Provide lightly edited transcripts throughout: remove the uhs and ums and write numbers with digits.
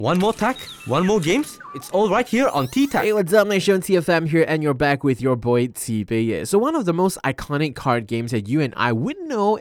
One more tech, one more games. It's all right here on T-Tech. Hey, what's up, Nation? TFM here, and you're back with your boy T-Bay. So one of the most iconic card games that you and I would know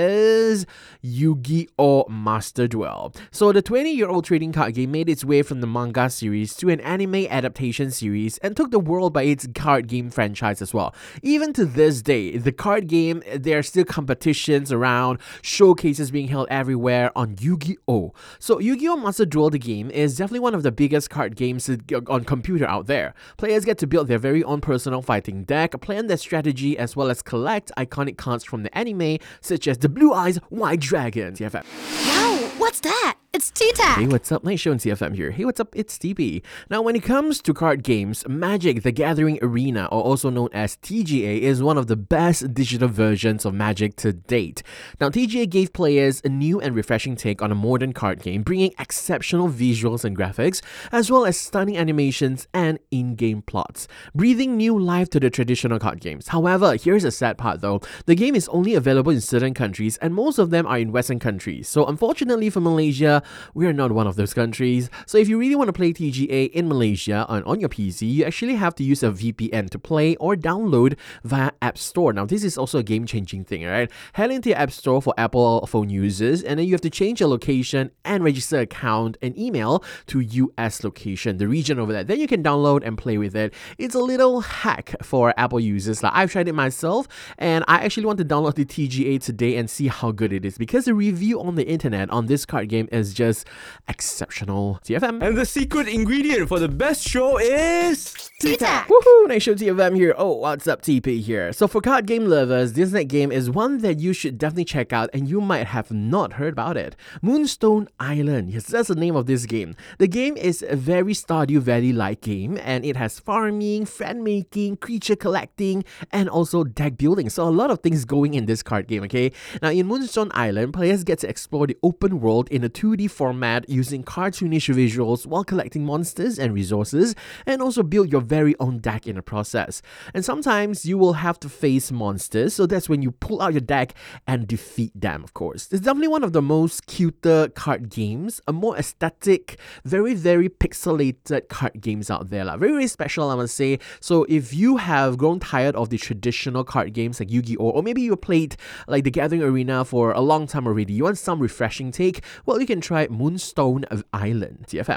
is Yu-Gi-Oh! Master Duel. So the 20-year-old trading card game made its way from the manga series to an anime adaptation series and took the world by its card game franchise as well. Even to this day, the card game, there are still competitions around, showcases being held everywhere on Yu-Gi-Oh! So Yu-Gi-Oh! Master Duel, the game, is definitely one of the biggest card games on computer out there. Players get to build their very own personal fighting deck, plan their strategy, as well as collect iconic cards from the anime, such as the Blue Eyes White Dragon. TFM. Wow, what's that? It's T-Tac! Hey, what's up? Nice show on TFM here. Hey, what's up? It's TB. Now, when it comes to card games, Magic: The Gathering Arena, or also known as TGA, is one of the best digital versions of Magic to date. Now, TGA gave players a new and refreshing take on a modern card game, bringing exceptional visuals and graphics, as well as stunning animations and in-game plots, breathing new life to the traditional card games. However, here's the sad part though. The game is only available in certain countries, and most of them are in Western countries. So unfortunately for Malaysia, we are not one of those countries. So if you really want to play TGA in Malaysia on your PC, you actually have to use a VPN to play or download via App Store. Now, this is also a game-changing thing, alright? Head into your App Store for Apple phone users, and then you have to change your location and register account and email to US location, the region over there. Then you can download and play with it. It's a little hack for Apple users. Like, I've tried it myself, and I actually want to download the TGA today and see how good it is, because the review on the internet on this card game is just exceptional. TFM. And the secret ingredient for the best show is T-Tac! Woohoo! Nice show, TFM here. Oh, what's up, TP here. So for card game lovers, this next game is one that you should definitely check out, and you might have not heard about it. Moonstone Island. Yes, that's the name of this game. The game is a very Stardew Valley-like game, and it has farming, friend making, creature collecting, and also deck building. So a lot of things going in this card game, okay? Now, in Moonstone Island, players get to explore the open world in a 2D format using cartoonish visuals while collecting monsters and resources, and also build your very own deck in the process. And sometimes you will have to face monsters, so that's when you pull out your deck and defeat them, of course. It's definitely one of the most cuter card games, a more aesthetic, very pixelated card games out there. Very special, I must say. So if you have grown tired of the traditional card games like Yu-Gi-Oh! Or maybe you played like the Gathering Arena for a long time already, you want some refreshing take, well, you can try Moonstone Island. TFM.